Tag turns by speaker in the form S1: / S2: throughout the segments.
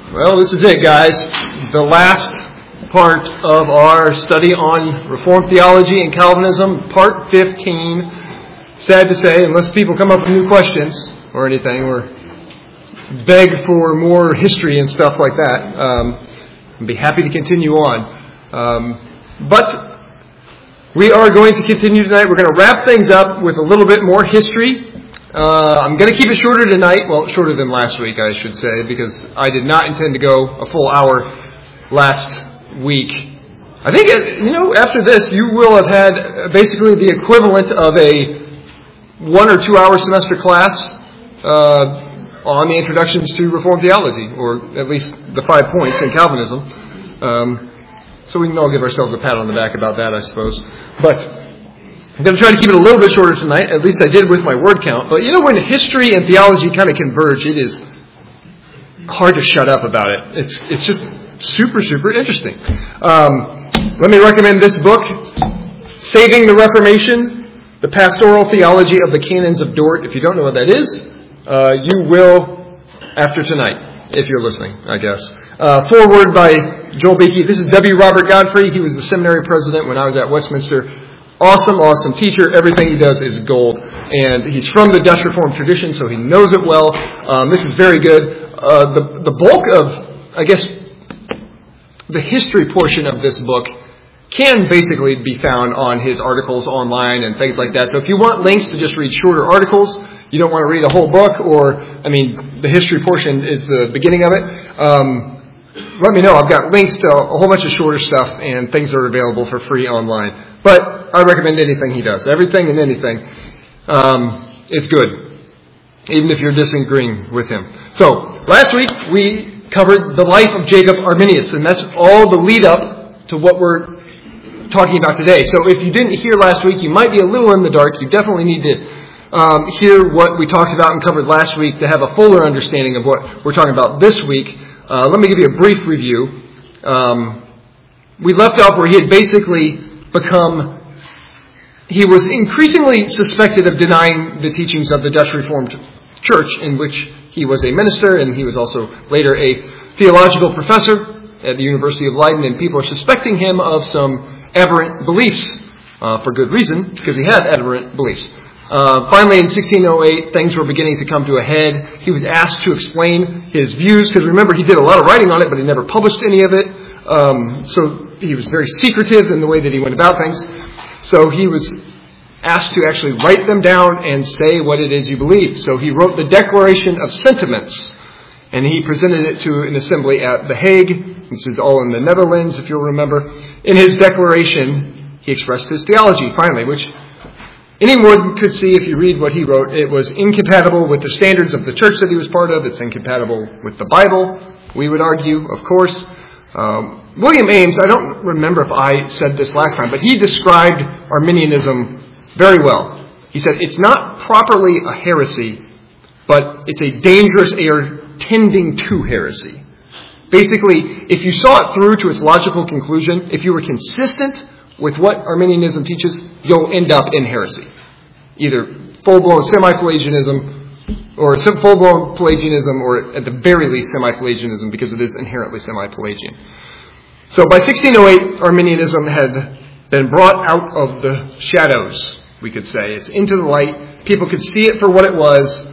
S1: Well, this is it, guys. The last part of our study on Reformed theology and Calvinism, part 15. Sad to say, unless people come up with new questions or anything, or beg for more history and stuff like that, I'd be happy to continue on. But we are going to continue tonight. We're going to wrap things up with a little bit more history. I'm going to keep it shorter tonight. Well, shorter than last week, I should say, because I did not intend to go a full hour last week. I think, after this, you will have had basically the equivalent of a 1 or 2 hour semester class on the introductions to Reformed theology, or at least the 5 points in Calvinism. So we can all give ourselves a pat on the back about that, I suppose. But I'm going to try to keep it a little bit shorter tonight. At least I did with my word count. But when history and theology kind of converge, it is hard to shut up about it. It's just super, super interesting. Let me recommend this book, Saving the Reformation, The Pastoral Theology of the Canons of Dort. If you don't know what that is, you will after tonight, if you're listening, I guess. Foreword by Joel Beakey. This is W. Robert Godfrey. He was the seminary president when I was at Westminster. Awesome teacher. Everything he does is gold. And he's from the Dutch Reformed tradition, so he knows it well. This is very good. The bulk of, I guess, the history portion of this book can basically be found on his articles online and things like that. So if you want links to just read shorter articles, you don't want to read a whole book, the history portion is the beginning of it, let me know. I've got links to a whole bunch of shorter stuff and things that are available for free online. But I recommend anything he does. Everything and anything is good, even if you're disagreeing with him. So, last week we covered the life of Jacob Arminius, and that's all the lead up to what we're talking about today. So if you didn't hear last week, you might be a little in the dark. You definitely need to hear what we talked about and covered last week to have a fuller understanding of what we're talking about this week. Let me give you a brief review. We left off where he had basically he was increasingly suspected of denying the teachings of the Dutch Reformed Church, in which he was a minister, and he was also later a theological professor at the University of Leiden, and people are suspecting him of some aberrant beliefs, for good reason, because he had aberrant beliefs. Finally, in 1608, things were beginning to come to a head. He was asked to explain his views, because remember, he did a lot of writing on it, but he never published any of it. So he was very secretive in the way that he went about things. So he was asked to actually write them down and say what it is you believe. So he wrote the Declaration of Sentiments, and he presented it to an assembly at The Hague, which is all in the Netherlands, if you'll remember. In his declaration, he expressed his theology, finally, which anyone could see if you read what he wrote. It was incompatible with the standards of the church that he was part of. It's incompatible with the Bible, we would argue, of course. William Ames, I don't remember if I said this last time, but he described Arminianism very well. He said, it's not properly a heresy, but it's a dangerous error tending to heresy. Basically, if you saw it through to its logical conclusion, if you were consistent with what Arminianism teaches, you'll end up in heresy. Either full-blown semi-Pelagianism, or full-blown Pelagianism, or at the very least semi-Pelagianism, because it is inherently semi-Pelagian. So by 1608, Arminianism had been brought out of the shadows, we could say. It's into the light. People could see it for what it was.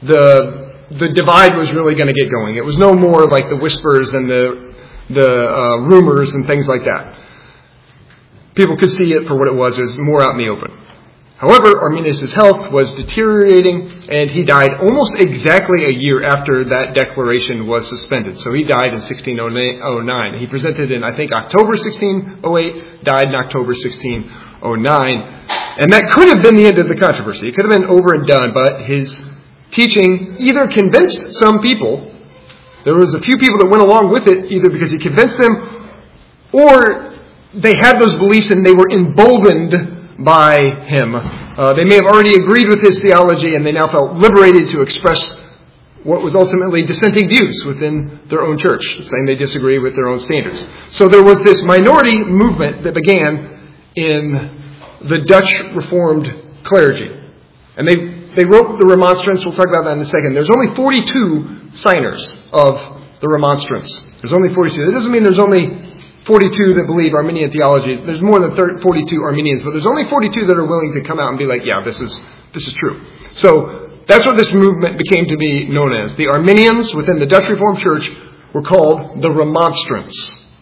S1: The divide was really going to get going. It was no more like the whispers and the rumors and things like that. People could see it for what it was. It was more out in the open. However, Arminius' health was deteriorating, and he died almost exactly a year after that declaration was suspended. So he died in 1609. He presented in, I think, October 1608, died in October 1609. And that could have been the end of the controversy. It could have been over and done, but his teaching either convinced some people. There was a few people that went along with it, either because he convinced them, or they had those beliefs and they were emboldened by him. They may have already agreed with his theology, and they now felt liberated to express what was ultimately dissenting views within their own church, saying they disagree with their own standards. So there was this minority movement that began in the Dutch Reformed clergy. And they wrote the Remonstrance. We'll talk about that in a second. There's only 42 signers of the Remonstrants. There's only 42. That doesn't mean there's only 42 that believe Arminian theology. There's more than 42 Arminians, but there's only 42 that are willing to come out and be like, yeah, this is true. So that's what this movement became to be known as. The Arminians within the Dutch Reformed Church were called the Remonstrants.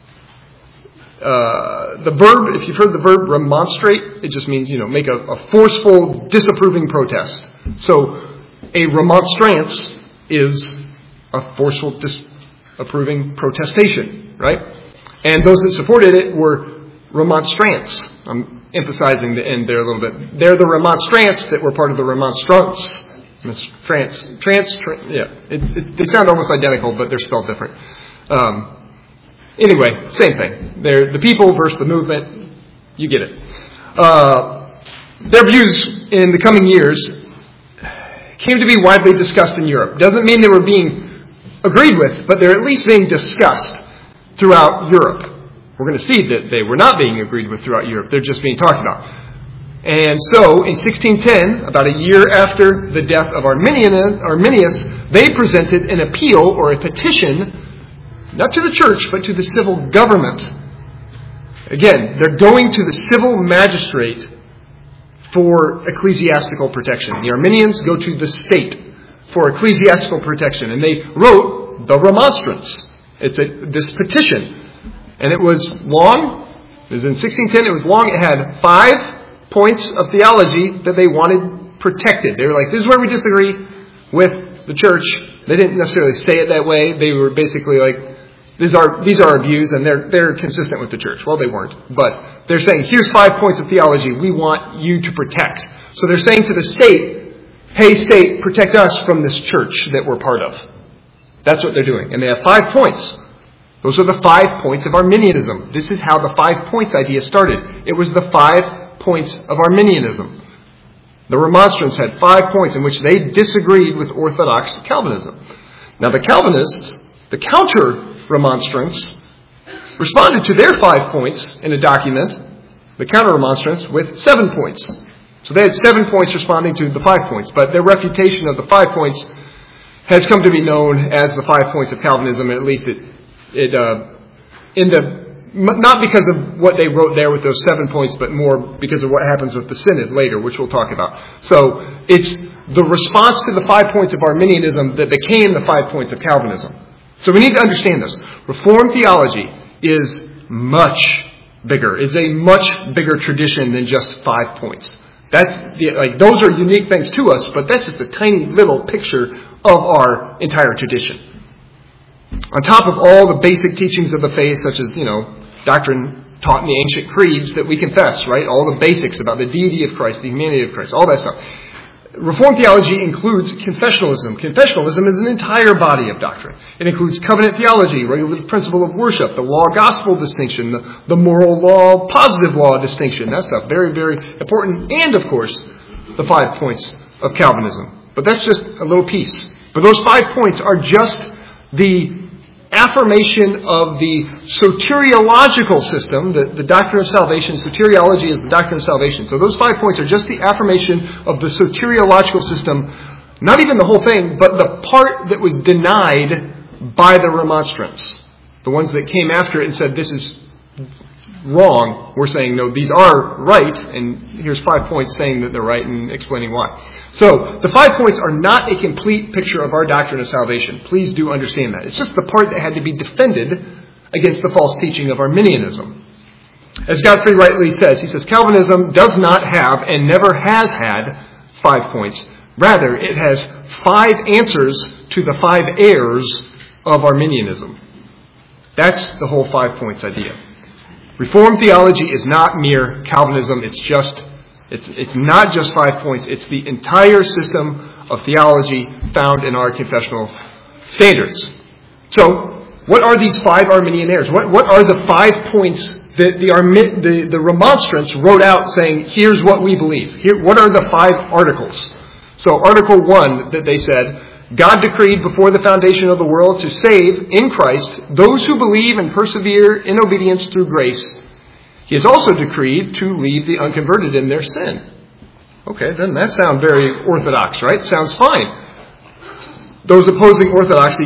S1: The verb, if you've heard the verb remonstrate, it just means, make a forceful, disapproving protest. So a remonstrance is a forceful, disapproving protestation, right? And those that supported it were remonstrants. I'm emphasizing the end there a little bit. They're the remonstrants that were part of the remonstrants. They sound almost identical, but they're spelled different. Anyway, same thing. They're the people versus the movement. You get it. Their views in the coming years came to be widely discussed in Europe. Doesn't mean they were being agreed with, but they're at least being discussed throughout Europe. We're going to see that they were not being agreed with throughout Europe. They're just being talked about. And so, in 1610, about a year after the death of Arminius, they presented an appeal or a petition, not to the church, but to the civil government. Again, they're going to the civil magistrate for ecclesiastical protection. The Arminians go to the state for ecclesiastical protection. And they wrote the Remonstrance. It's this petition. And it was long. It was in 1610. It was long. It had 5 points of theology that they wanted protected. They were like, this is where we disagree with the church. They didn't necessarily say it that way. They were basically like, these are our views, and they're consistent with the church. Well, they weren't. But they're saying, here's 5 points of theology we want you to protect. So they're saying to the state, hey, state, protect us from this church that we're part of. That's what they're doing. And they have 5 points. Those are the 5 points of Arminianism. This is how the 5 points idea started. It was the 5 points of Arminianism. The Remonstrants had 5 points in which they disagreed with Orthodox Calvinism. Now the Calvinists, the counter-remonstrants, responded to their 5 points in a document, the counter-remonstrants, with 7 points. So they had 7 points responding to the 5 points, but their refutation of the 5 points has come to be known as the 5 points of Calvinism. At least not because of what they wrote there with those 7 points, but more because of what happens with the Synod later, which we'll talk about. So it's the response to the 5 points of Arminianism that became the 5 points of Calvinism. So we need to understand this. Reformed theology is much bigger. It's a much bigger tradition than just 5 points. Those are unique things to us, but that's just a tiny little picture of our entire tradition. On top of all the basic teachings of the faith, such as, doctrine taught in the ancient creeds that we confess, right? All the basics about the deity of Christ, the humanity of Christ, all that stuff. Reformed theology includes confessionalism. Confessionalism is an entire body of doctrine. It includes covenant theology, regulative principle of worship, the law-gospel distinction, the moral law, positive law distinction. That stuff, very, very important. And, of course, the 5 points of Calvinism. But that's just a little piece. But those 5 points are just the affirmation of the soteriological system, the doctrine of salvation. Soteriology is the doctrine of salvation. So those 5 points are just the affirmation of the soteriological system, not even the whole thing, but the part that was denied by the Remonstrants. The ones that came after it and said, this is wrong. We're saying, no, these are right, and here's 5 points saying that they're right and explaining why. So, the 5 points are not a complete picture of our doctrine of salvation. Please do understand that. It's just the part that had to be defended against the false teaching of Arminianism. As Godfrey rightly says, he says, Calvinism does not have and never has had 5 points. Rather, it has 5 answers to the 5 errors of Arminianism. That's the whole 5 points idea. Reformed theology is not mere Calvinism. It's not just 5 points. It's the entire system of theology found in our confessional standards. So, what are these 5 Arminian errors? What are the 5 points that the Remonstrants wrote out saying, here's what we believe? What are the 5 articles? So, Article 1 that they said, God decreed before the foundation of the world to save in Christ those who believe and persevere in obedience through grace. He has also decreed to leave the unconverted in their sin. Okay, doesn't that sound very orthodox, right? Sounds fine. Those opposing orthodoxy,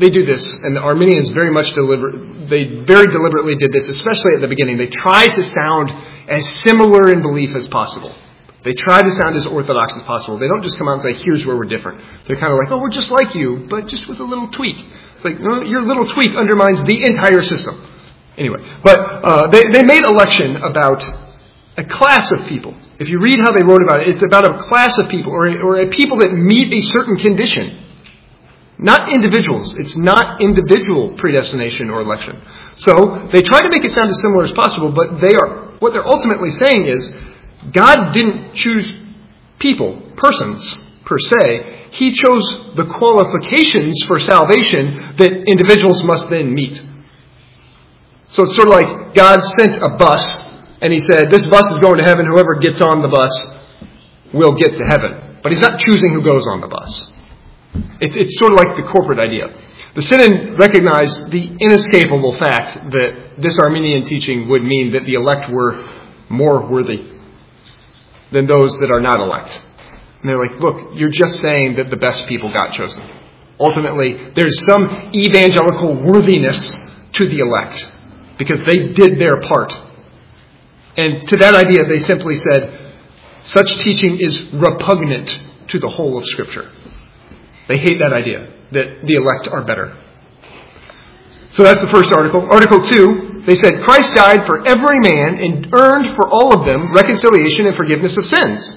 S1: they do this, and the Arminians very deliberately did this, especially at the beginning. They tried to sound as similar in belief as possible. They try to sound as orthodox as possible. They don't just come out and say, here's where we're different. They're kind of like, oh, we're just like you, but just with a little tweak. It's like, no, your little tweak undermines the entire system. Anyway, but they made election about a class of people. If you read how they wrote about it, it's about a class of people, or a people that meet a certain condition. Not individuals. It's not individual predestination or election. So they try to make it sound as similar as possible, but what they're ultimately saying is, God didn't choose persons, per se. He chose the qualifications for salvation that individuals must then meet. So it's sort of like God sent a bus, and he said, this bus is going to heaven. Whoever gets on the bus will get to heaven. But he's not choosing who goes on the bus. It's sort of like the corporate idea. The Synod recognized the inescapable fact that this Arminian teaching would mean that the elect were more worthy than those that are not elect. And they're like, look, you're just saying that the best people got chosen. Ultimately, there's some evangelical worthiness to the elect because they did their part. And to that idea, they simply said, such teaching is repugnant to the whole of Scripture. They hate that idea, that the elect are better. So that's the first article. Article 2, they said, Christ died for every man and earned for all of them reconciliation and forgiveness of sins.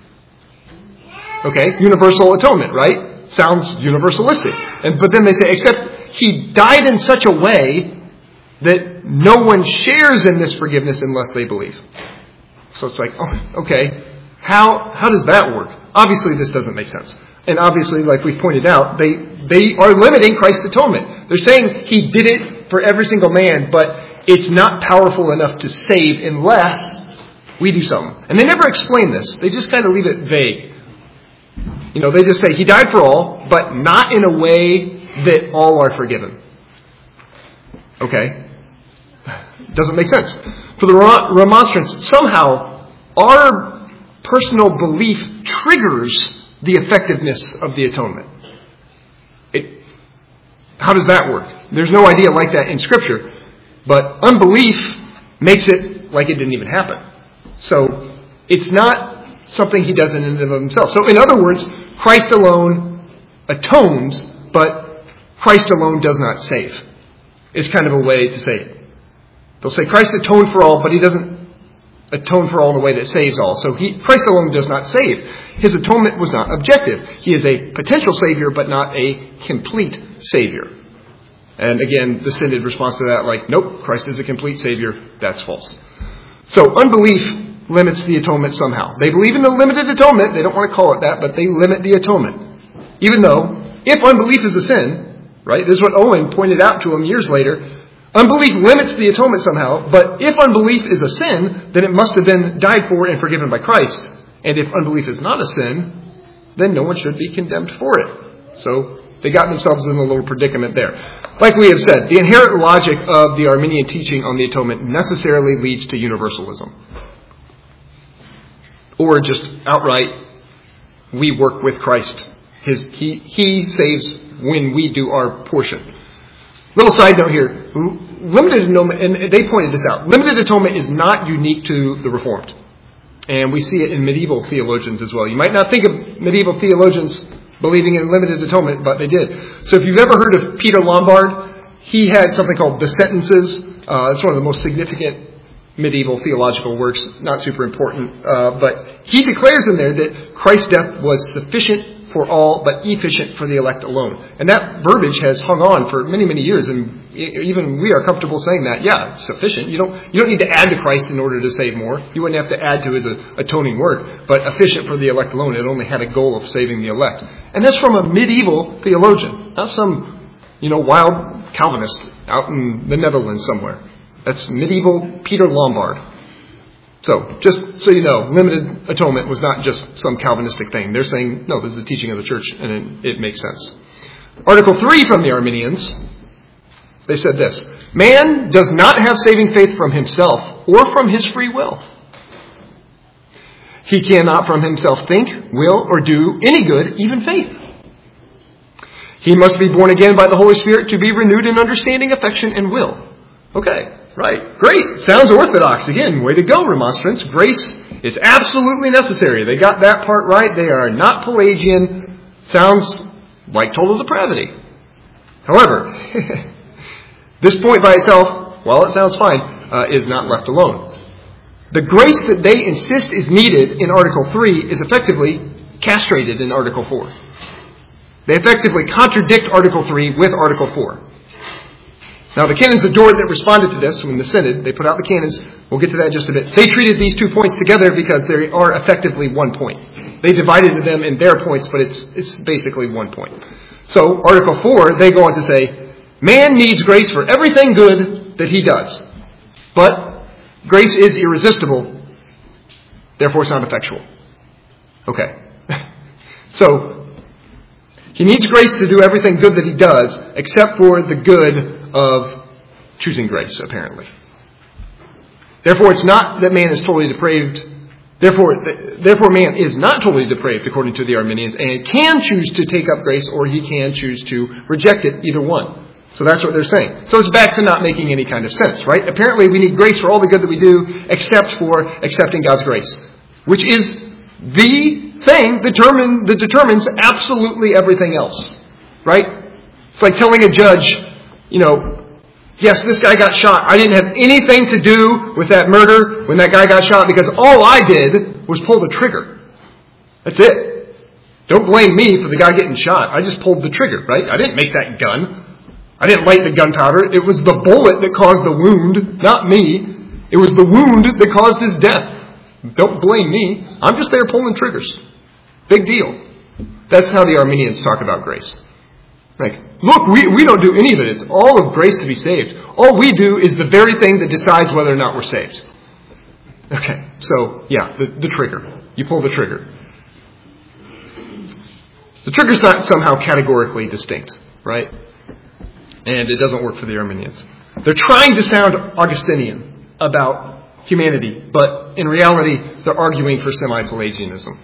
S1: Okay, universal atonement, right? Sounds universalistic. But then they say, except he died in such a way that no one shares in this forgiveness unless they believe. So it's like, oh, okay, how does that work? Obviously, this doesn't make sense. And obviously, like we've pointed out, they are limiting Christ's atonement. They're saying he did it for every single man, but it's not powerful enough to save unless we do something. And they never explain this. They just kind of leave it vague. They just say he died for all, but not in a way that all are forgiven. Okay? Doesn't make sense. For the remonstrance, somehow our personal belief triggers the effectiveness of the atonement. How does that work? There's no idea like that in Scripture, but unbelief makes it like it didn't even happen. So it's not something he does in and of himself. So in other words, Christ alone atones, but Christ alone does not save. Is kind of a way to say it. They'll say Christ atoned for all, but he doesn't atone for all in a way that saves all. So Christ alone does not save. His atonement was not objective. He is a potential Savior, but not a complete Savior. And again, the Synod responds to that like, nope, Christ is a complete Savior. That's false. So unbelief limits the atonement somehow. They believe in the limited atonement. They don't want to call it that, but they limit the atonement. Even though, if unbelief is a sin, right, this is what Owen pointed out to him years later, unbelief limits the atonement somehow, but if unbelief is a sin, then it must have been died for and forgiven by Christ. And if unbelief is not a sin, then no one should be condemned for it. So they got themselves in a little predicament there. Like we have said, the inherent logic of the Arminian teaching on the atonement necessarily leads to universalism. Or just outright, we work with Christ. He saves when we do our portion. Little side note here. Limited atonement, and they pointed this out, limited atonement is not unique to the Reformed. And we see it in medieval theologians as well. You might not think of medieval theologians believing in limited atonement, but they did. So if you've ever heard of Peter Lombard, he had something called The Sentences. It's one of the most significant medieval theological works, not super important. But he declares in there that Christ's death was sufficient for all, but efficient for the elect alone. And that verbiage has hung on for many, many years, and even we are comfortable saying that, yeah, it's sufficient. You don't need to add to Christ in order to save more. You wouldn't have to add to his atoning work, but efficient for the elect alone. It only had a goal of saving the elect. And that's from a medieval theologian, not some, wild Calvinist out in the Netherlands somewhere. That's medieval Peter Lombard. So, just so you know, limited atonement was not just some Calvinistic thing. They're saying, no, this is the teaching of the church, and it makes sense. Article 3 from the Arminians, they said this: man does not have saving faith from himself or from his free will. He cannot from himself think, will, or do any good, even faith. He must be born again by the Holy Spirit to be renewed in understanding, affection, and will. Okay, right. Great. Sounds orthodox. Again, way to go, Remonstrants. Grace is absolutely necessary. They got that part right. They are not Pelagian. Sounds like total depravity. However, this point by itself, while it sounds fine, is not left alone. The grace that they insist is needed in Article 3 is effectively castrated in Article 4. They effectively contradict Article 3 with Article 4. Now, the canons of Dort that responded to this when the Synod, they put out the canons, we'll get to that in just a bit. They treated these 2 points together because they are effectively 1 point. They divided them in their points, but it's basically 1 point. So, Article 4, they go on to say, man needs grace for everything good that he does. But grace is irresistible, therefore it's not effectual. Okay. So, he needs grace to do everything good that he does, except for the good of choosing grace, apparently. Therefore, it's not that man is totally depraved. Therefore, man is not totally depraved, according to the Arminians, and can choose to take up grace, or he can choose to reject it, either one. So that's what they're saying. So it's back to not making any kind of sense, right? Apparently, we need grace for all the good that we do, except for accepting God's grace, which is the thing that determines absolutely everything else, right? It's like telling a judge, yes, this guy got shot. I didn't have anything to do with that murder when that guy got shot because all I did was pull the trigger. That's it. Don't blame me for the guy getting shot. I just pulled the trigger, right? I didn't make that gun. I didn't light the gunpowder. It was the bullet that caused the wound, not me. It was the wound that caused his death. Don't blame me. I'm just there pulling triggers. Big deal. That's how the Arminians talk about grace. Like, look, we don't do any of it. It's all of grace to be saved. All we do is the very thing that decides whether or not we're saved. Okay, so, yeah, the trigger. You pull the trigger. The trigger's not somehow categorically distinct, right? And it doesn't work for the Arminians. They're trying to sound Augustinian about humanity, but in reality, they're arguing for semi-Pelagianism.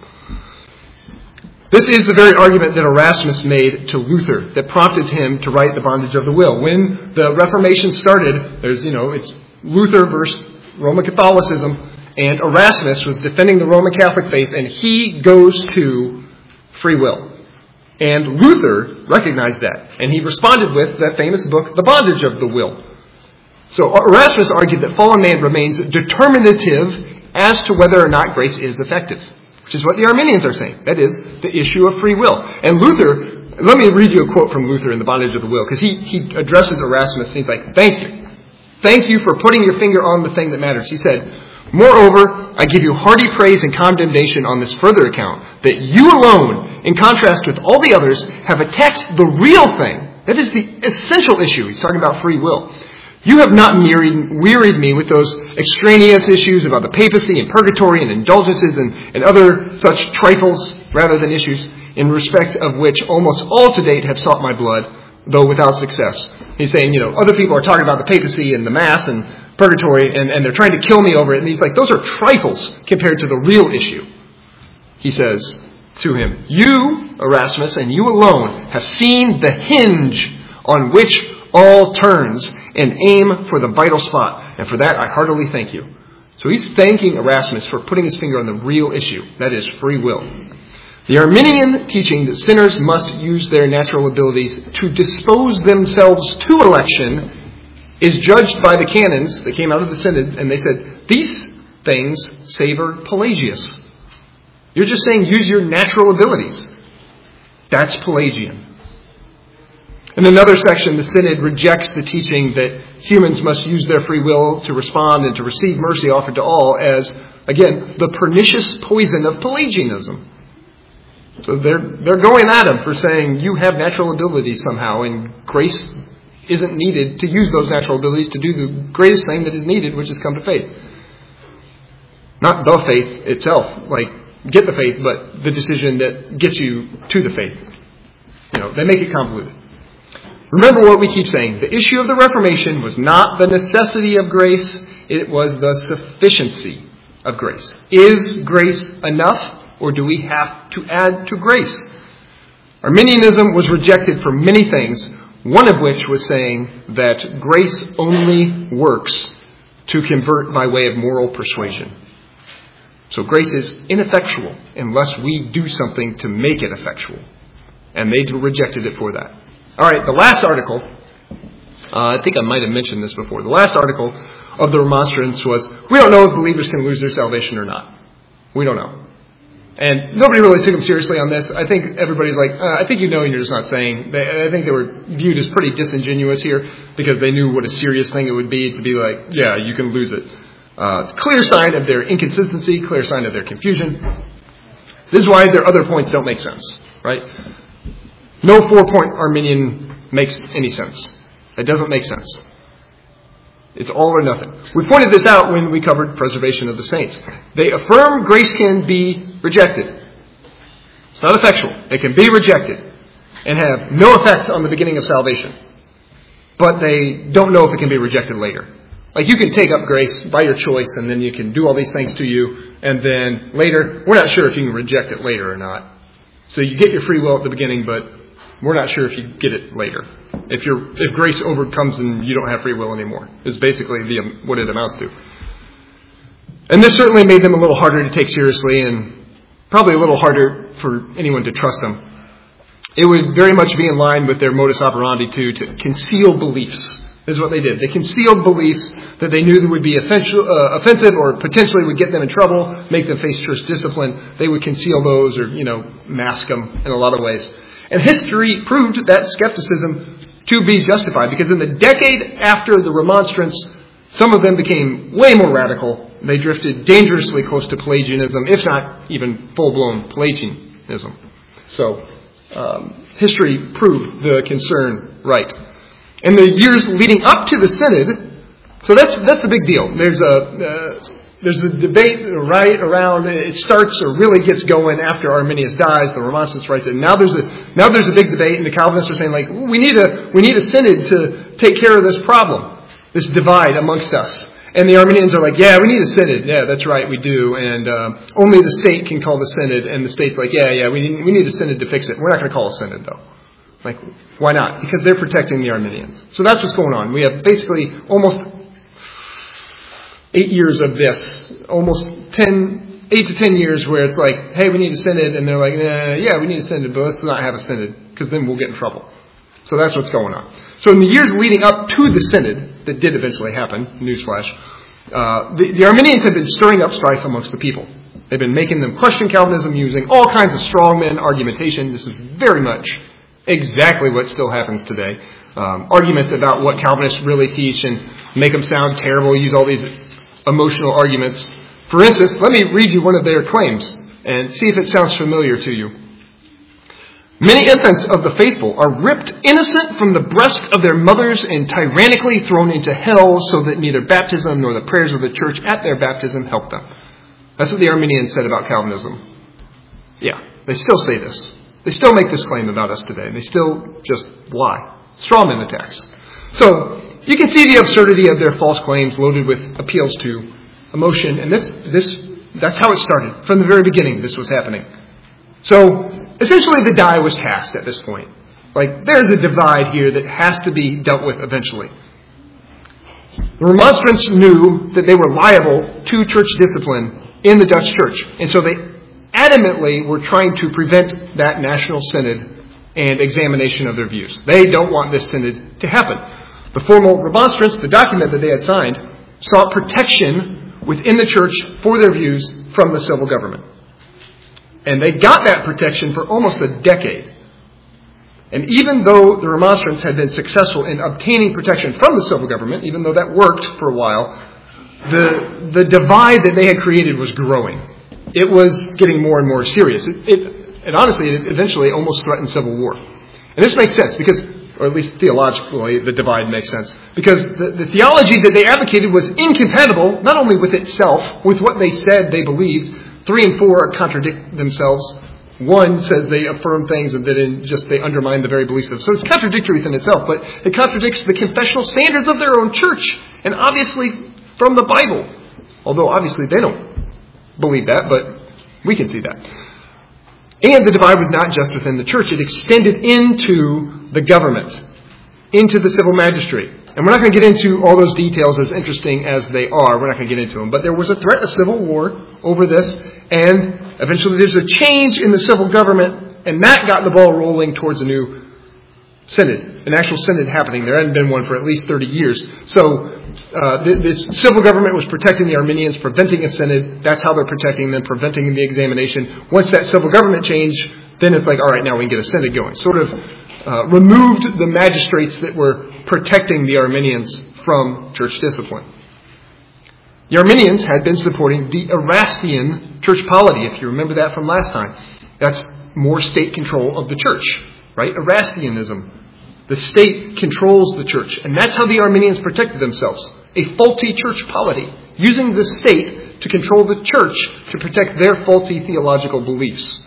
S1: This is the very argument that Erasmus made to Luther that prompted him to write The Bondage of the Will. When the Reformation started, it's Luther versus Roman Catholicism, and Erasmus was defending the Roman Catholic faith, and he goes to free will. And Luther recognized that, and he responded with that famous book, The Bondage of the Will. So Erasmus argued that fallen man remains determinative as to whether or not grace is effective, which is what the Arminians are saying. That is, the issue of free will. And Luther, let me read you a quote from Luther in The Bondage of the Will, because he addresses Erasmus, and he's like, thank you. Thank you for putting your finger on the thing that matters. He said, moreover, I give you hearty praise and condemnation on this further account, that you alone, in contrast with all the others, have attacked the real thing. That is the essential issue. He's talking about free will. You have not wearied me with those extraneous issues about the papacy and purgatory and indulgences and other such trifles rather than issues, in respect of which almost all to date have sought my blood, though without success. He's saying, other people are talking about the papacy and the Mass and purgatory, and they're trying to kill me over it. And he's like, those are trifles compared to the real issue. He says to him, you, Erasmus, and you alone have seen the hinge on which all turns and aim for the vital spot. And for that, I heartily thank you. So he's thanking Erasmus for putting his finger on the real issue, that is, free will. The Arminian teaching that sinners must use their natural abilities to dispose themselves to election is judged by the canons that came out of the Synod, and they said, these things savor Pelagius. You're just saying use your natural abilities. That's Pelagian. In another section, the Synod rejects the teaching that humans must use their free will to respond and to receive mercy offered to all as, again, the pernicious poison of Pelagianism. So they're going at him for saying you have natural abilities somehow, and grace isn't needed to use those natural abilities to do the greatest thing that is needed, which is come to faith. Not the faith itself, like get the faith, but the decision that gets you to the faith. They make it convoluted. Remember what we keep saying. The issue of the Reformation was not the necessity of grace, it was the sufficiency of grace. Is grace enough, or do we have to add to grace? Arminianism was rejected for many things, one of which was saying that grace only works to convert by way of moral persuasion. So grace is ineffectual unless we do something to make it effectual. And they rejected it for that. All right, the last article, I think I might have mentioned this before. The last article of the Remonstrance was, we don't know if believers can lose their salvation or not. We don't know. And nobody really took them seriously on this. I think everybody's like, I think you know and you're just not saying. I think they were viewed as pretty disingenuous here because they knew what a serious thing it would be to be like, yeah, you can lose it. It's a clear sign of their inconsistency, clear sign of their confusion. This is why their other points don't make sense, right? No 4-point Arminian makes any sense. It doesn't make sense. It's all or nothing. We pointed this out when we covered preservation of the saints. They affirm grace can be rejected. It's not effectual. It can be rejected and have no effect on the beginning of salvation. But they don't know if it can be rejected later. Like you can take up grace by your choice and then you can do all these things to you and then later, we're not sure if you can reject it later or not. So you get your free will at the beginning, but we're not sure if you get it later. If grace overcomes and you don't have free will anymore, is basically what it amounts to. And this certainly made them a little harder to take seriously and probably a little harder for anyone to trust them. It would very much be in line with their modus operandi too, to conceal beliefs. This is what they did. They concealed beliefs that they knew that would be offensive or potentially would get them in trouble, make them face church discipline. They would conceal those or, mask them in a lot of ways. And history proved that skepticism to be justified because in the decade after the Remonstrance, some of them became way more radical. They drifted dangerously close to Pelagianism, if not even full-blown Pelagianism. So history proved the concern right. In the years leading up to the Synod, so that's the big deal. There's a debate right around, it starts or really gets going after Arminius dies, the Remonstrance writes it. Now there's a big debate, and the Calvinists are saying, like, we need a synod to take care of this problem, this divide amongst us. And the Arminians are like, yeah, we need a synod. Yeah, that's right, we do. And only the state can call the synod. And the state's like, yeah, we need a synod to fix it. We're not going to call a synod, though. Like, why not? Because they're protecting the Arminians. So that's what's going on. We have basically almost 8 years of this, almost 8 to 10 years where it's like, hey, we need a synod. And they're like, yeah, we need a synod, but let's not have a synod because then we'll get in trouble. So that's what's going on. So in the years leading up to the synod, that did eventually happen, newsflash, the Arminians have been stirring up strife amongst the people. They've been making them question Calvinism using all kinds of strongman argumentation. This is very much exactly what still happens today. Arguments about what Calvinists really teach and make them sound terrible, use all these emotional arguments. For instance, let me read you one of their claims and see if it sounds familiar to you. Many infants of the faithful are ripped innocent from the breast of their mothers and tyrannically thrown into hell so that neither baptism nor the prayers of the church at their baptism help them. That's what the Arminians said about Calvinism. Yeah, they still say this. They still make this claim about us today. They still just lie. Strawman attacks. So you can see the absurdity of their false claims loaded with appeals to emotion. And that's how it started. From the very beginning, this was happening. So essentially the die was cast at this point. Like, there's a divide here that has to be dealt with eventually. The Remonstrants knew that they were liable to church discipline in the Dutch church. And so they adamantly were trying to prevent that national synod and examination of their views. They don't want this synod to happen. The formal Remonstrance, the document that they had signed, sought protection within the church for their views from the civil government. And they got that protection for almost a decade. And even though the Remonstrants had been successful in obtaining protection from the civil government, even though that worked for a while, the divide that they had created was growing. It was getting more and more serious. And honestly, it eventually almost threatened civil war. And this makes sense because, or at least theologically, the divide makes sense. Because the theology that they advocated was incompatible, not only with itself, with what they said they believed. 3 and 4 contradict themselves. 1 says they affirm things and then they undermine the very beliefs of. So it's contradictory within itself, but it contradicts the confessional standards of their own church. And obviously from the Bible. Although obviously they don't believe that, but we can see that. And the divide was not just within the church. It extended into the government, into the civil magistrate. And we're not going to get into all those details, as interesting as they are. We're not going to get into them. But there was a threat of civil war over this. And eventually there's a change in the civil government. And that got the ball rolling towards a new synod, an actual synod happening. There hadn't been one for at least 30 years. So this civil government was protecting the Arminians, preventing a synod. That's how they're protecting them, preventing the examination. Once that civil government changed, then it's like, all right, now we can get a synod going. Sort of removed the magistrates that were protecting the Arminians from church discipline. The Arminians had been supporting the Erastian church polity, if you remember that from last time. That's more state control of the church, right? Erastianism. The state controls the church. And that's how the Arminians protected themselves. A faulty church polity. Using the state to control the church to protect their faulty theological beliefs.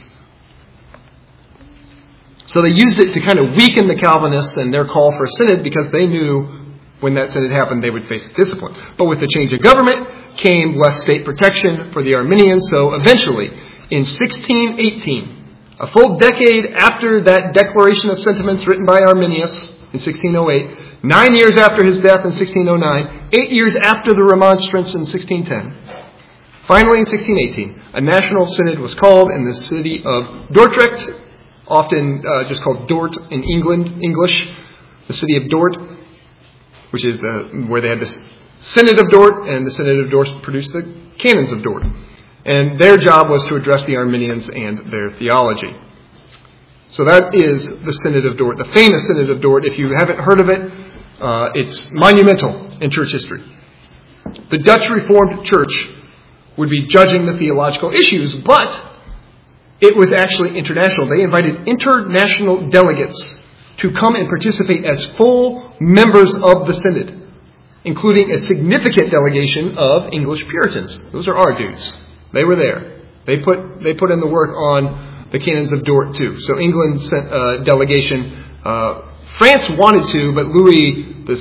S1: So they used it to kind of weaken the Calvinists and their call for a synod because they knew when that synod happened they would face discipline. But with the change of government came less state protection for the Arminians. So eventually, in 1618, a full decade after that Declaration of Sentiments written by Arminius in 1608, 9 years after his death in 1609, 8 years after the Remonstrance in 1610, finally in 1618, a national synod was called in the city of Dordrecht, often just called Dort in English, the city of Dort, which is where they had the Synod of Dort, and the Synod of Dort produced the Canons of Dort. And their job was to address the Arminians and their theology. So that is the Synod of Dort, the famous Synod of Dort. If you haven't heard of it, it's monumental in church history. The Dutch Reformed Church would be judging the theological issues, but it was actually international. They invited international delegates to come and participate as full members of the Synod, including a significant delegation of English Puritans. Those are our dudes. They were there. They put in the work on the Canons of Dort too. So England sent a delegation. France wanted to, but Louis the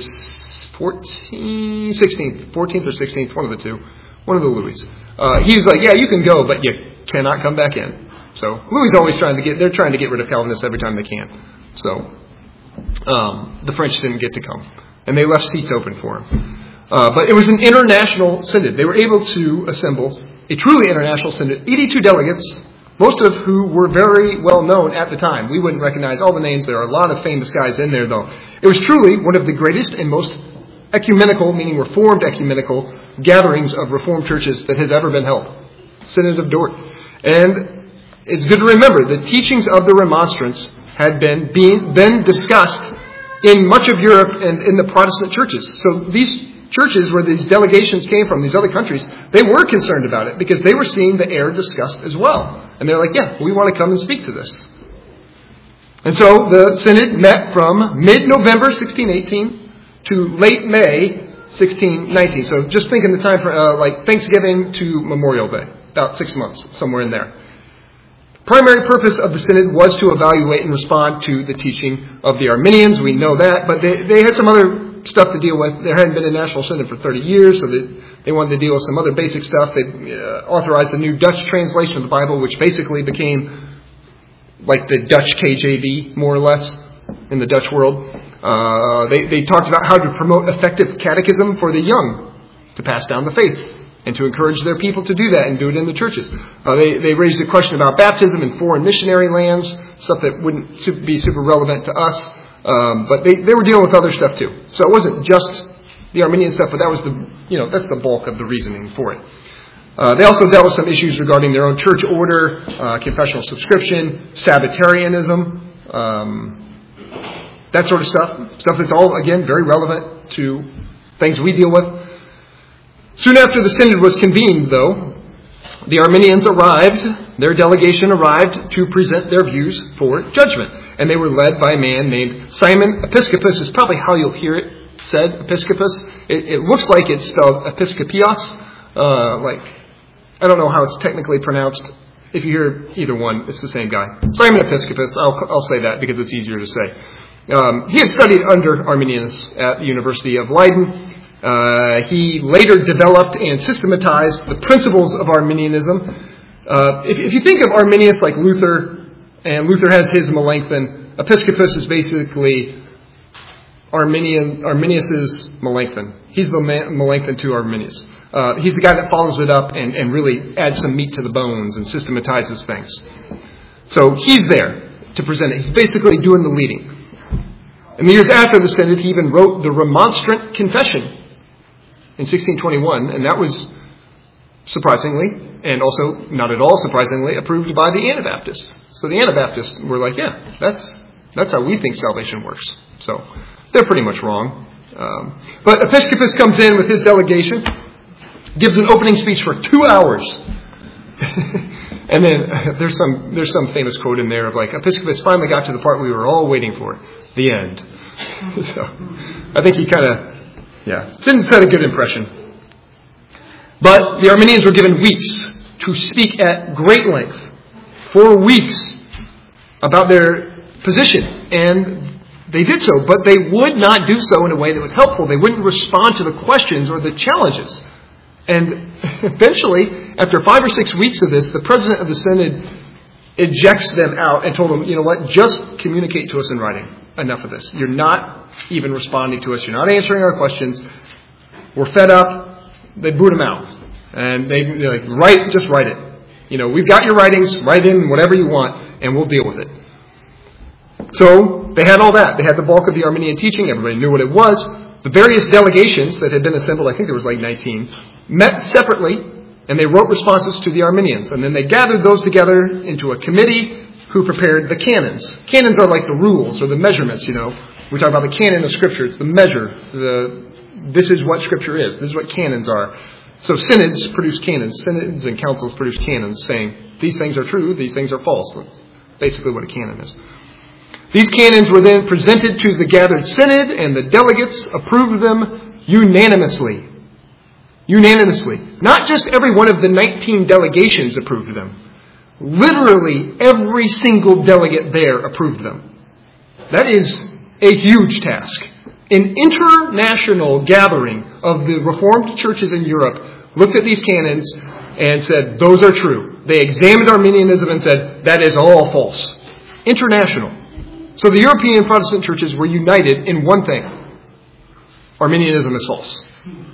S1: 14th or 16th, one of the two, one of the Louis. He was like, yeah, you can go, but you cannot come back in. So Louis is always they're trying to get rid of Calvinists every time they can. So the French didn't get to come. And they left seats open for him. But it was an international synod. They were able to assemble a truly international synod, 82 delegates, most of who were very well known at the time. We wouldn't recognize all the names. There are a lot of famous guys in there, though. It was truly one of the greatest and most ecumenical, meaning reformed ecumenical, gatherings of reformed churches that has ever been held. Synod of Dort. And it's good to remember the teachings of the Remonstrance had been discussed in much of Europe and in the Protestant churches. So these churches where these delegations came from, these other countries, they were concerned about it because they were seeing the error discussed as well. And they're like, yeah, we want to come and speak to this. And so the Synod met from mid-November 1618 to late May 1619. So just think in the time for like Thanksgiving to Memorial Day, about 6 months, somewhere in there. Primary purpose of the Synod was to evaluate and respond to the teaching of the Arminians. We know that, but they had some other stuff to deal with. There hadn't been a national synod for 30 years, so they wanted to deal with some other basic stuff. They authorized a new Dutch translation of the Bible, which basically became like the Dutch KJV, more or less, in the Dutch world. They talked about how to promote effective catechism for the young, to pass down the faith, and to encourage their people to do that and do it in the churches. They raised a question about baptism in foreign missionary lands, stuff that wouldn't be super relevant to us. But they were dealing with other stuff too. So it wasn't just the Arminian stuff, but that was that's the bulk of the reasoning for it. They also dealt with some issues regarding their own church order, confessional subscription, Sabbatarianism, that sort of stuff. Stuff that's all, again, very relevant to things we deal with. Soon after the synod was convened, though, the Arminians arrived, their delegation arrived to present their views for judgment. And they were led by a man named Simon Episcopus, is probably how you'll hear it said, Episcopus. It looks like it's spelled Episcopios. I don't know how it's technically pronounced. If you hear either one, it's the same guy. Simon Episcopus, I'll say that because it's easier to say. He had studied under Arminius at the University of Leiden. He later developed and systematized the principles of Arminianism. If you think of Arminius like Luther And Luther has his Melanchthon. Episcopus is basically Arminius's Melanchthon. He's the Melanchthon to Arminius. He's the guy that follows it up and really adds some meat to the bones and systematizes things. So he's there to present it. He's basically doing the leading. In the years after the Synod, he even wrote the Remonstrant Confession in 1621, and that was surprisingly, and also not at all surprisingly, approved by the Anabaptists. So the Anabaptists were like, yeah, that's how we think salvation works. So they're pretty much wrong. But Episcopus comes in with his delegation, gives an opening speech for 2 hours. And then there's some famous quote in there of like, Episcopus finally got to the part we were all waiting for, the end. So I think he kind of, didn't set a good impression. But the Arminians were given weeks to speak at great length, 4 weeks, about their position. And they did so, but they would not do so in a way that was helpful. They wouldn't respond to the questions or the challenges. And eventually, after 5 or 6 weeks of this, the president of the Synod ejects them out and told them, you know what, just communicate to us in writing. Enough of this. You're not even responding to us. You're not answering our questions. We're fed up. They boot them out. And they're like, just write it. You know, we've got your writings. Write in whatever you want, and we'll deal with it. So they had all that. They had the bulk of the Arminian teaching. Everybody knew what it was. The various delegations that had been assembled, I think there was like 19, met separately, and they wrote responses to the Arminians. And then they gathered those together into a committee who prepared the canons. Canons are like the rules or the measurements, you know. We talk about the canon of Scripture. It's the measure. This is what Scripture is. This is what canons are. So synods produce canons. Synods and councils produce canons saying, these things are true, these things are false. That's basically what a canon is. These canons were then presented to the gathered synod, and the delegates approved them unanimously. Unanimously. Not just every one of the 19 delegations approved them. Literally every single delegate there approved them. That is a huge task. An international gathering of the Reformed churches in Europe looked at these canons and said, those are true. They examined Arminianism and said, that is all false. International. So the European Protestant churches were united in one thing. Arminianism is false.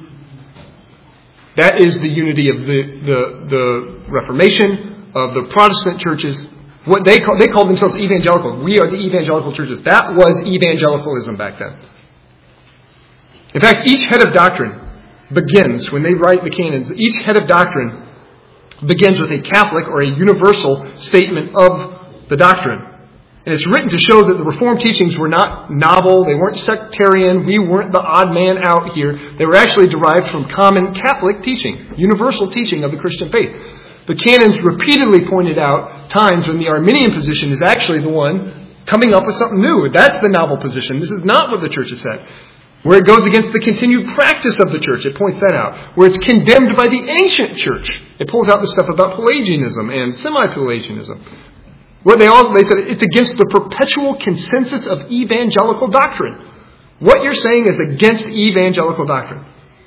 S1: That is the unity of the Reformation, of the Protestant churches. What they called themselves evangelical. We are the evangelical churches. That was evangelicalism back then. In fact, each head of doctrine begins, when they write the canons, each head of doctrine begins with a Catholic or a universal statement of the doctrine. And it's written to show that the Reformed teachings were not novel, they weren't sectarian, we weren't the odd man out here. They were actually derived from common Catholic teaching, universal teaching of the Christian faith. The canons repeatedly pointed out times when the Arminian position is actually the one coming up with something new. That's the novel position. This is not what the church has said. Where it goes against the continued practice of the church, it points that out. Where it's condemned by the ancient church, it pulls out the stuff about Pelagianism and semi-Pelagianism. Where they said it's against the perpetual consensus of evangelical doctrine. What you're saying is against evangelical doctrine.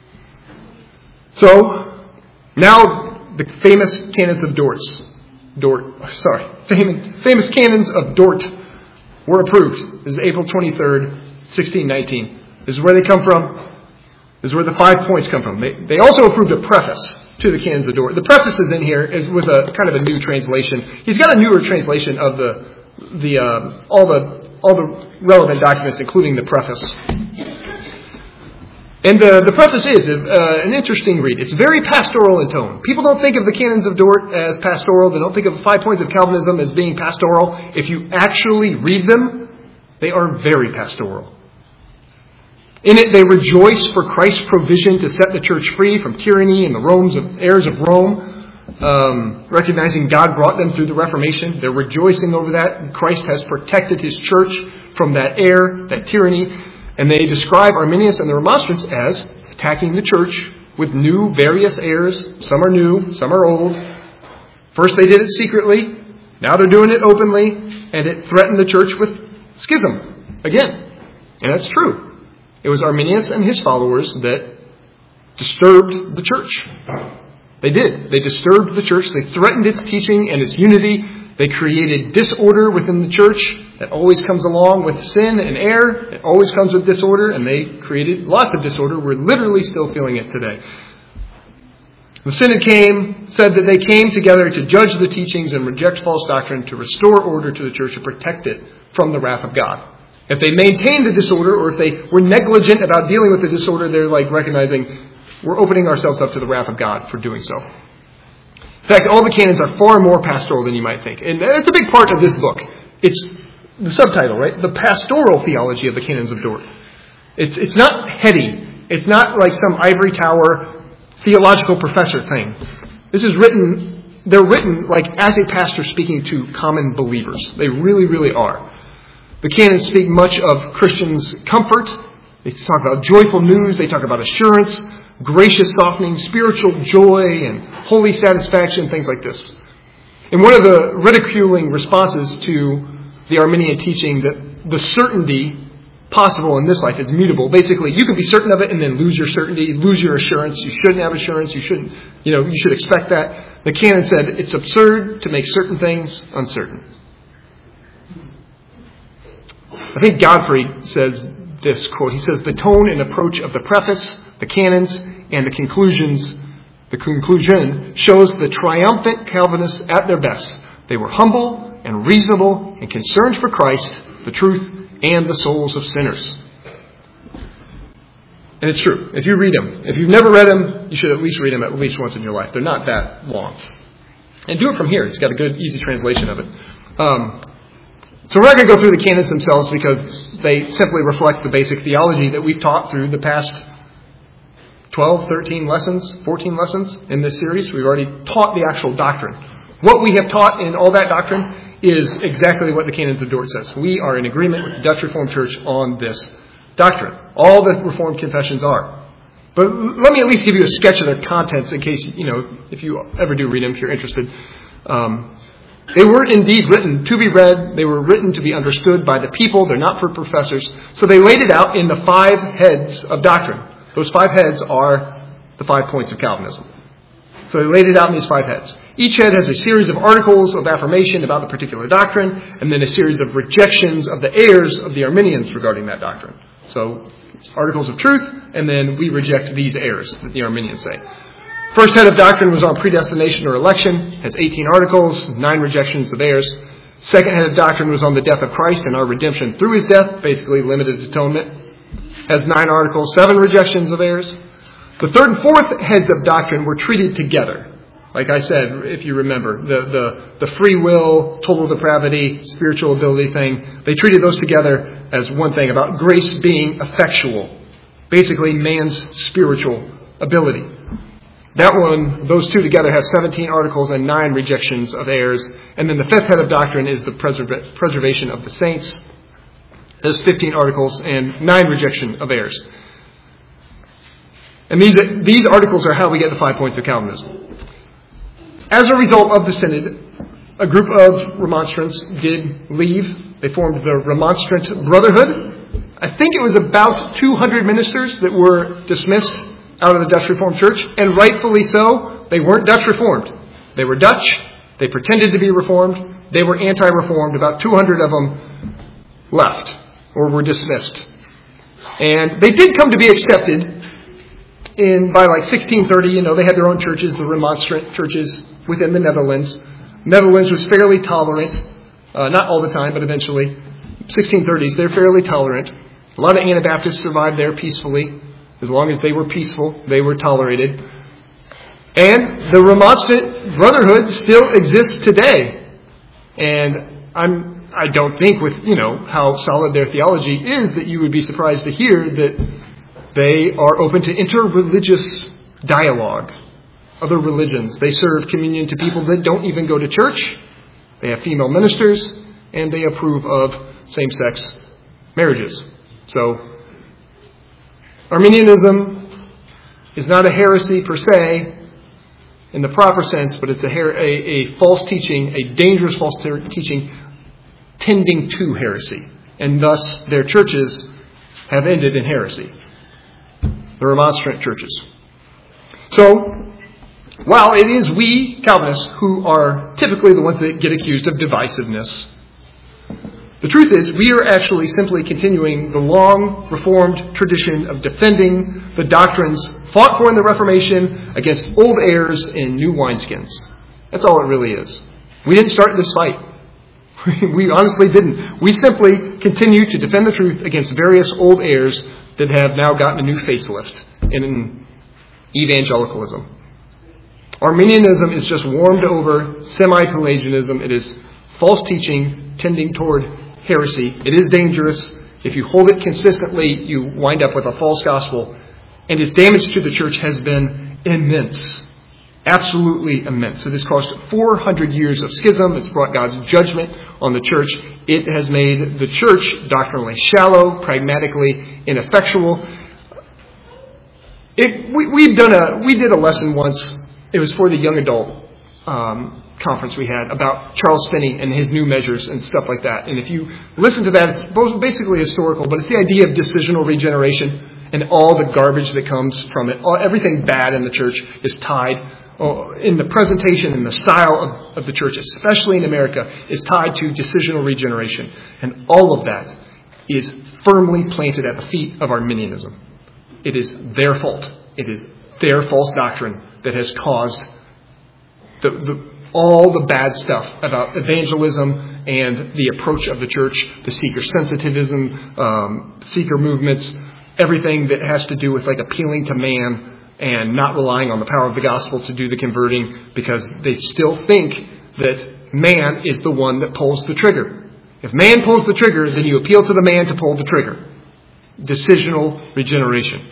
S1: So, now the famous canons of famous canons of Dort were approved. This is April 23rd, 1619. This is where they come from. This is where the 5 points come from. They also approved a preface to the canons of Dort. The preface is in here. It was a kind of a new translation. He's got a newer translation of all the relevant documents, including the preface. And the preface is an interesting read. It's very pastoral in tone. People don't think of the canons of Dort as pastoral. They don't think of 5 points of Calvinism as being pastoral. If you actually read them, they are very pastoral. In it, they rejoice for Christ's provision to set the church free from tyranny and the heirs of Rome, recognizing God brought them through the Reformation. They're rejoicing over that. Christ has protected his church from that error, that tyranny. And they describe Arminius and the Remonstrants as attacking the church with new various errors. Some are new, some are old. First they did it secretly. Now they're doing it openly. And it threatened the church with schism again. And that's true. It was Arminius and his followers that disturbed the church. They did. They disturbed the church. They threatened its teaching and its unity. They created disorder within the church that always comes along with sin and error. It always comes with disorder, and they created lots of disorder. We're literally still feeling it today. The synod said that they came together to judge the teachings and reject false doctrine, to restore order to the church and protect it from the wrath of God. If they maintained the disorder, or if they were negligent about dealing with the disorder, they're like recognizing we're opening ourselves up to the wrath of God for doing so. In fact, all the canons are far more pastoral than you might think. And that's a big part of this book. It's the subtitle, right? The pastoral theology of the canons of Dort. It's not heady. It's not like some ivory tower theological professor thing. They're written like as a pastor speaking to common believers. They really, really are. The canons speak much of Christians' comfort. They talk about joyful news. They talk about assurance, gracious softening, spiritual joy, and holy satisfaction, things like this. And one of the ridiculing responses to the Arminian teaching that the certainty possible in this life is mutable. Basically, you can be certain of it and then lose your certainty, lose your assurance. You shouldn't have assurance. You should expect that. The canon said it's absurd to make certain things uncertain. I think Godfrey says this quote. He says, the tone and approach of the preface, the canons, and the conclusion shows the triumphant Calvinists at their best. They were humble and reasonable and concerned for Christ, the truth, and the souls of sinners. And it's true. If you read them, if you've never read them, you should at least read them at least once in your life. They're not that long. And do it from here. It's got a good, easy translation of it. So we're not going to go through the canons themselves because they simply reflect the basic theology that we've taught through the past 12, 13 lessons, 14 lessons in this series. We've already taught the actual doctrine. What we have taught in all that doctrine is exactly what the Canons of Dort says. We are in agreement with the Dutch Reformed Church on this doctrine. All the Reformed confessions are. But let me at least give you a sketch of their contents in case, if you ever do read them, if you're interested. They were indeed written to be read. They were written to be understood by the people. They're not for professors. So they laid it out in the 5 heads of doctrine. Those 5 heads are the 5 points of Calvinism. So they laid it out in these 5 heads. Each head has a series of articles of affirmation about the particular doctrine, and then a series of rejections of the errors of the Arminians regarding that doctrine. So, articles of truth, and then we reject these errors that the Arminians say. First head of doctrine was on predestination or election, has 18 articles, 9 rejections of errors. Second head of doctrine was on the death of Christ and our redemption through his death, basically limited atonement, has 9 articles, 7 rejections of errors. The third and fourth heads of doctrine were treated together. Like I said, if you remember, the free will, total depravity, spiritual ability thing, they treated those together as one thing about grace being effectual. Basically, man's spiritual ability. Those two together have 17 articles and 9 rejections of errors. And then the fifth head of doctrine is the preservation of the saints. There's 15 articles and 9 rejection of errors. And these articles are how we get the 5 points of Calvinism. As a result of the synod, a group of remonstrants did leave. They formed the Remonstrant Brotherhood. I think it was about 200 ministers that were dismissed out of the Dutch Reformed Church, and rightfully so. They weren't Dutch Reformed. They were Dutch. They pretended to be Reformed. They were anti-Reformed. About 200 of them left or were dismissed. And they did come to be accepted by 1630. They had their own churches, the Remonstrant churches within the Netherlands. Netherlands was fairly tolerant, not all the time, but eventually. 1630s, they're fairly tolerant. A lot of Anabaptists survived there peacefully. As long as they were peaceful, they were tolerated. And the Remonstrant Brotherhood still exists today. And I don't think with, how solid their theology is that you would be surprised to hear that they are open to interreligious dialogue. Other religions. They serve communion to people that don't even go to church. They have female ministers, and they approve of same-sex marriages. So, Arminianism is not a heresy per se in the proper sense, but it's a false teaching, a dangerous false teaching tending to heresy. And thus, their churches have ended in heresy. The Remonstrant churches. So, While it is we, Calvinists, who are typically the ones that get accused of divisiveness, the truth is we are actually simply continuing the long Reformed tradition of defending the doctrines fought for in the Reformation against old errors in new wineskins. That's all it really is. We didn't start this fight. We honestly didn't. We simply continue to defend the truth against various old errors that have now gotten a new facelift in evangelicalism. Arminianism is just warmed over semi-Pelagianism. It is false teaching tending toward heresy. It is dangerous. If you hold it consistently, you wind up with a false gospel. And its damage to the church has been immense. Absolutely immense. It has caused 400 years of schism. It's brought God's judgment on the church. It has made the church doctrinally shallow, pragmatically ineffectual. We did a lesson once. It was for the young adult conference we had about Charles Finney and his new measures and stuff like that. And if you listen to that, it's basically historical, but it's the idea of decisional regeneration and all the garbage that comes from it. Everything bad in the church is tied, in the presentation and the style of the church, especially in America, is tied to decisional regeneration. And all of that is firmly planted at the feet of Arminianism. It is their fault. It is their false doctrine that has caused all the bad stuff about evangelism and the approach of the church, the seeker sensitivism, seeker movements, everything that has to do with like appealing to man and not relying on the power of the gospel to do the converting, because they still think that man is the one that pulls the trigger. If man pulls the trigger, then you appeal to the man to pull the trigger. Decisional regeneration.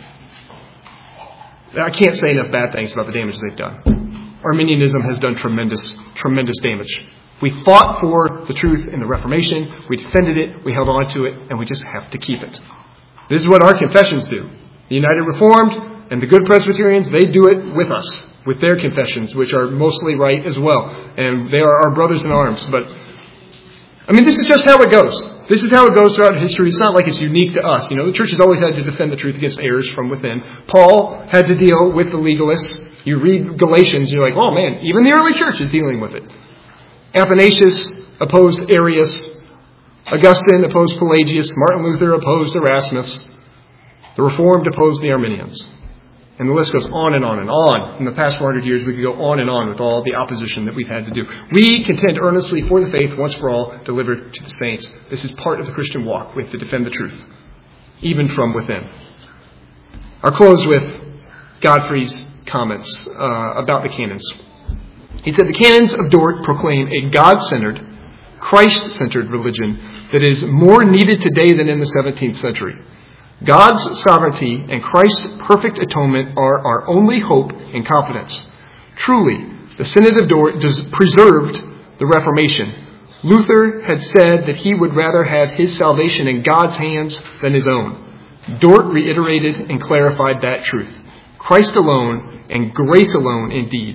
S1: I can't say enough bad things about the damage they've done. Arminianism has done tremendous, tremendous damage. We fought for the truth in the Reformation. We defended it. We held on to it. And we just have to keep it. This is what our confessions do. The United Reformed and the Good Presbyterians, they do it with us, with their confessions, which are mostly right as well. And they are our brothers in arms. But, this is just how it goes. This is how it goes throughout history. It's not like it's unique to us. The church has always had to defend the truth against errors from within. Paul had to deal with the legalists. You read Galatians, and you're like, oh man, even the early church is dealing with it. Athanasius opposed Arius. Augustine opposed Pelagius. Martin Luther opposed Erasmus. The Reformed opposed the Arminians. And the list goes on and on and on. In the past 400 years, we could go on and on with all the opposition that we've had to do. We contend earnestly for the faith once for all delivered to the saints. This is part of the Christian walk. We have to defend the truth, even from within. I'll close with Godfrey's comments about the canons. He said, the canons of Dort proclaim a God-centered, Christ-centered religion that is more needed today than in the 17th century. God's sovereignty and Christ's perfect atonement are our only hope and confidence. Truly, the Synod of Dort preserved the Reformation. Luther had said that he would rather have his salvation in God's hands than his own. Dort reiterated and clarified that truth. Christ alone and grace alone indeed.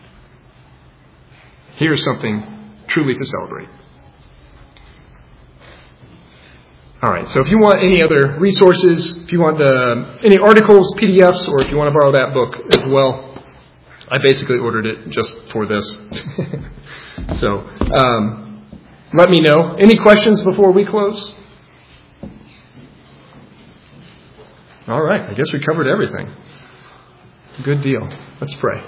S1: Here's something truly to celebrate. All right, so if you want any other resources, if you want any articles, PDFs, or if you want to borrow that book as well, I basically ordered it just for this. So let me know. Any questions before we close? All right, I guess we covered everything. Good deal. Let's pray.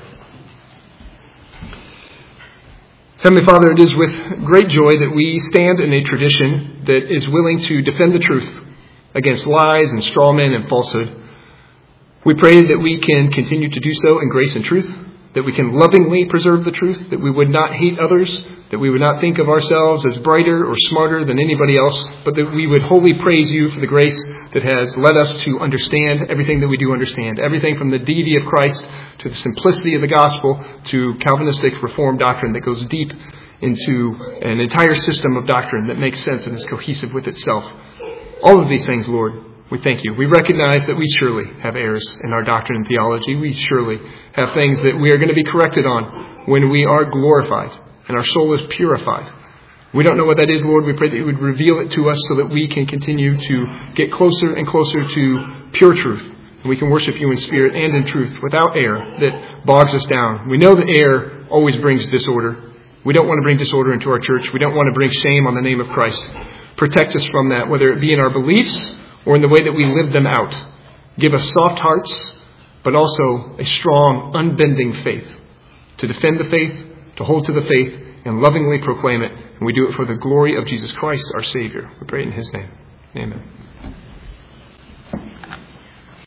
S1: Heavenly Father, it is with great joy that we stand in a tradition that is willing to defend the truth against lies and straw men and falsehood. We pray that we can continue to do so in grace and truth, that we can lovingly preserve the truth, that we would not hate others, that we would not think of ourselves as brighter or smarter than anybody else, but that we would wholly praise you for the grace that has led us to understand everything that we do understand, everything from the deity of Christ to the simplicity of the gospel to Calvinistic Reformed doctrine that goes deep into an entire system of doctrine that makes sense and is cohesive with itself. All of these things, Lord, we thank you. We recognize that we surely have errors in our doctrine and theology. We surely have things that we are going to be corrected on when we are glorified and our soul is purified. We don't know what that is, Lord. We pray that you would reveal it to us so that we can continue to get closer and closer to pure truth And we can worship you in spirit and in truth without error that bogs us down. We know that error always brings disorder. We don't want to bring disorder into our church. We don't want to bring shame on the name of Christ. Protect us from that, whether it be in our beliefs or in the way that we live them out. Give us soft hearts, but also a strong, unbending faith to defend the faith, to hold to the faith, and lovingly proclaim it. And we do it for the glory of Jesus Christ, our Savior. We pray in his name. Amen.